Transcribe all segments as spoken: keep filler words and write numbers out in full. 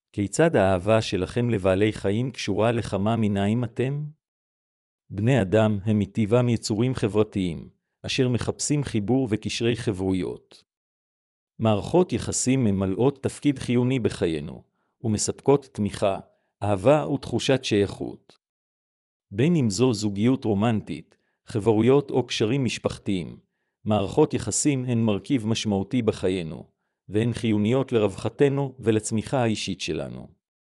כיצד האהבה שלכם לבעלי חיים קשורה לכמה מניים אתם? בני אדם הם מטבעם יצורים חברתיים, אשר מחפשים חיבור וקשרי חברויות. מערכות יחסים ממלאות תפקיד חיוני בחיינו, ומספקות תמיכה, אהבה ותחושת שייכות. בין אם זו זוגיות רומנטית, חברויות או קשרים משפחתיים, מערכות יחסים הן מרכיב משמעותי בחיינו, והן חיוניות לרווחתנו ולצמיחה האישית שלנו.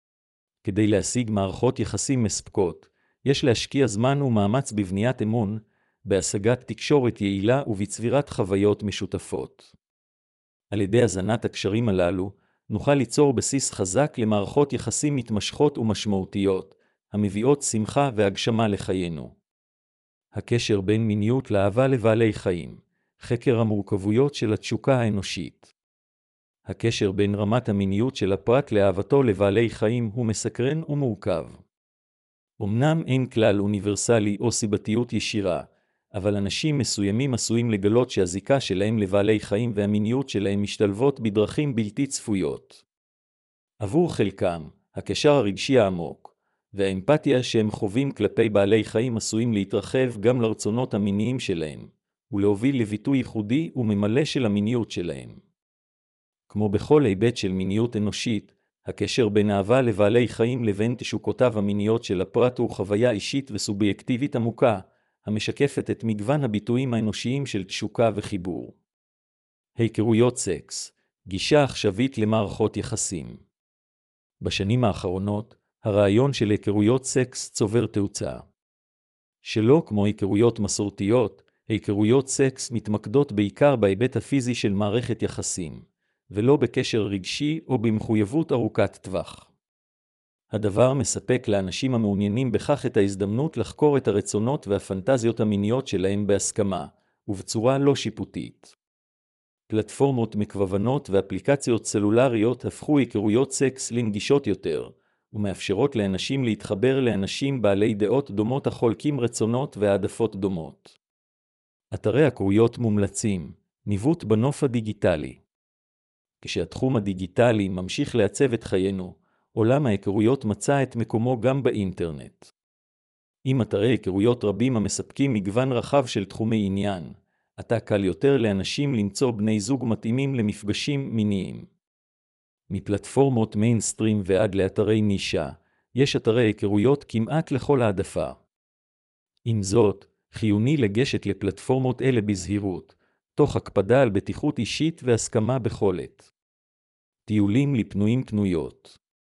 כדי להשיג מערכות יחסים מספקות, יש להשקיע זמן ומאמץ בבניית אמון, בהשגת תקשורת יעילה ובצבירת חוויות משותפות. על ידי הזנת הקשרים הללו, נוכל ליצור בסיס חזק למערכות יחסים מתמשכות ומשמעותיות, המביאות שמחה והגשמה לחיינו. הקשר בין מיניות לאהבה לבעלי חיים, חקר המורכבויות של התשוקה האנושית. הקשר בין רמת המיניות של הפרט לאהבתו לבעלי חיים הוא מסקרן ומורכב. אמנם אין כלל אוניברסלי או סיבתיות ישירה, אבל אנשים מסוימים עשויים לגלות שהזיקה שלהם לבעלי חיים והמיניות שלהם משתלבות בדרכים בלתי צפויות. עבור חלקם, הקשר הרגשי העמוק והאמפתיה שהם חווים כלפי בעלי חיים עשויים להתרחב גם לרצונות המיניים שלהם, ולהוביל לביטוי ייחודי וממלא של המיניות שלהם. כמו בכל היבט של מיניות אנושית, הקשר בין אהבה לבעלי חיים לבין תשוקותיו המיניות של הפרט הוא חוויה אישית וסובייקטיבית עמוקה, המשקפת את מגוון הביטויים האנושיים של תשוקה וחיבור. היכרויות סקס, גישה עכשווית למערכות יחסים. בשנים האחרונות, הרעיון של היכרויות סקס צובר תאוצה. שלא כמו היכרויות מסורתיות, היכרויות סקס מתמקדות בעיקר בהיבט הפיזי של מערכת יחסים, ולא בקשר רגשי או במחויבות ארוכת טווח. הדבר מספק לאנשים המעוניינים בכך את ההזדמנות לחקור את הרצונות והפנטזיות המיניות שלהם בהסכמה, ובצורה לא שיפוטית. פלטפורמות מקוונות ואפליקציות סלולריות הפכו היכרויות סקס לנגישות יותר, ומאפשרות לאנשים להתחבר לאנשים בעלי דעות דומות החולקים רצונות והעדפות דומות. אתרי הכרויות מומלצים, ניווט בנוף הדיגיטלי. כשהתחום הדיגיטלי ממשיך לעצב את חיינו, עולם ההיכרויות מצא את מקומו גם באינטרנט. עם אתרי היכרויות רבים המספקים מגוון רחב של תחומי עניין, עתה קל יותר לאנשים למצוא בני זוג מתאימים למפגשים מיניים. מפלטפורמות מיינסטרים ועד לאתרי נישה, יש אתרי היכרויות כמעט לכל העדפה. עם זאת, חיוני לגשת לפלטפורמות אלה בזהירות, תוך הקפדה על בטיחות אישית והסכמה בכל עת. טיולים לפנויים פנויות.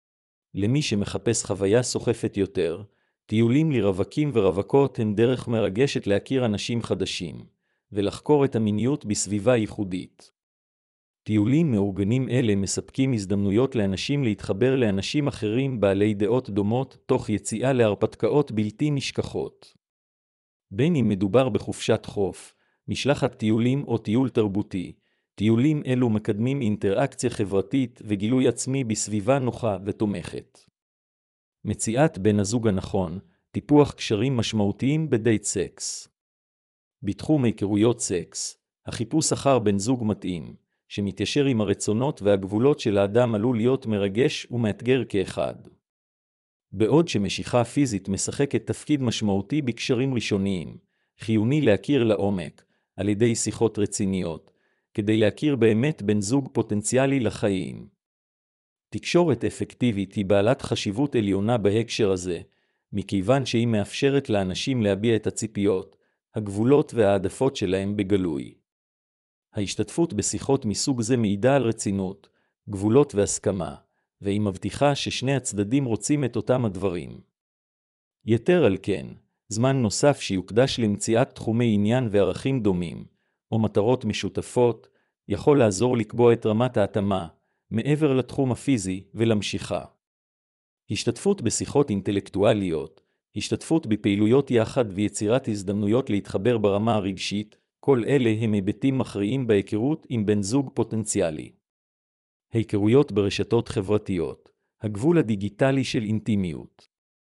למי שמחפש חוויה סוחפת יותר, טיולים לרווקים ורווקות הם דרך מרגשת להכיר אנשים חדשים, ולחקור את המיניות בסביבה ייחודית. טיולים מאורגנים אלה מספקים הזדמנויות לאנשים להתחבר לאנשים אחרים בעלי דעות דומות, תוך יציאה להרפתקאות בלתי נשכחות. בין אם מדובר בחופשת חוף, משלחת טיולים או טיול תרבותי, טיולים אלו מקדמים אינטראקציה חברתית וגילוי עצמי בסביבה נוחה ותומכת. מציאת בן הזוג הנכון, טיפוח קשרים משמעותיים בדייט סקס. בתחום היכרויות סקס, החיפוש אחר בן זוג מתאים, שמתיישר עם הרצונות והגבולות של האדם עלול להיות מרגש ומאתגר כאחד. בעוד שמשיכה פיזית משחקת תפקיד משמעותי בקשרים ראשוניים, חיוני להכיר לעומק, על ידי שיחות רציניות, כדי להכיר באמת בן זוג פוטנציאלי לחיים. תקשורת אפקטיבית היא בעלת חשיבות עליונה בהקשר הזה, מכיוון שהיא מאפשרת לאנשים להביע את הציפיות, הגבולות והעדפות שלהם בגלוי. ההשתתפות בשיחות מסוג זה מעידה על רצינות, גבולות והסכמה, והיא מבטיחה ששני הצדדים רוצים את אותם הדברים. יתר על כן, זמן נוסף שיוקדש למציאת תחומי עניין וערכים דומים, או מטרות משותפות, יכול לעזור לקבוע את רמת ההתאמה, מעבר לתחום הפיזי ולמשיכה. השתתפות בשיחות אינטלקטואליות, השתתפות בפעילויות יחד ויצירת הזדמנויות להתחבר ברמה הרגשית, כל אלה הם היבטים מכריעים בהיכרות עם בן זוג פוטנציאלי. היכרויות ברשתות חברתיות, הגבול הדיגיטלי של אינטימיות.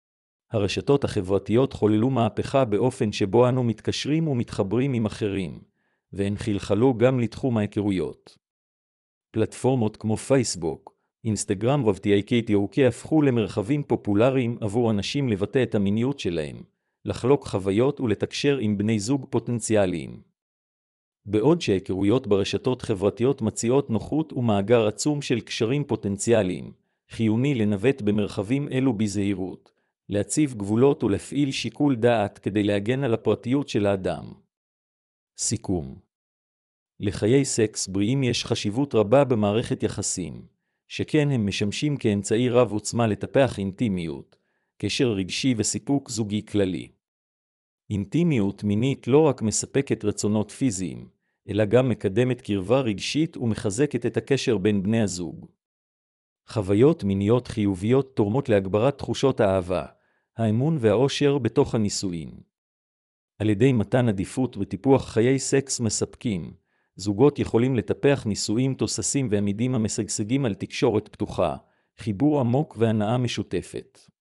הרשתות החברתיות חוללו מהפכה באופן שבו אנו מתקשרים ומתחברים עם אחרים, והן חלחלו גם לתחום ההיכרויות. פלטפורמות כמו פייסבוק, אינסטגרם ו-TikTok הפכו למרחבים פופולריים עבור אנשים לבטא את המיניות שלהם, לחלוק חוויות ולתקשר עם בני זוג פוטנציאליים. בעוד שהיכרויות ברשתות חברתיות מציעות נוחות ומאגר עצום של קשרים פוטנציאליים, חיוני לנווט במרחבים אלו בזהירות, להציב גבולות ולהפעיל שיקול דעת כדי להגן על הפרטיות של האדם. סיכום. לחיי סקס בריאים יש חשיבות רבה במערכת יחסים, שכן הם משמשים כאמצעי רב עוצמה לטפח אינטימיות, קשר רגשי וסיפוק זוגי כללי. אינטימיות מינית לא רק מספקת רצונות פיזיים, אלא גם מקדמת קרבה רגשית ומחזקת את הקשר בין בני הזוג. חוויות מיניות חיוביות תורמות להגברת תחושות האהבה, האמון והאושר בתוך הנישואין. על ידי מתן עדיפות וטיפוח חיי סקס מספקים, זוגות יכולים לטפח נישואים תוססים ועמידים המשגשגים על תקשורת פתוחה, חיבור עמוק והנאה משותפת.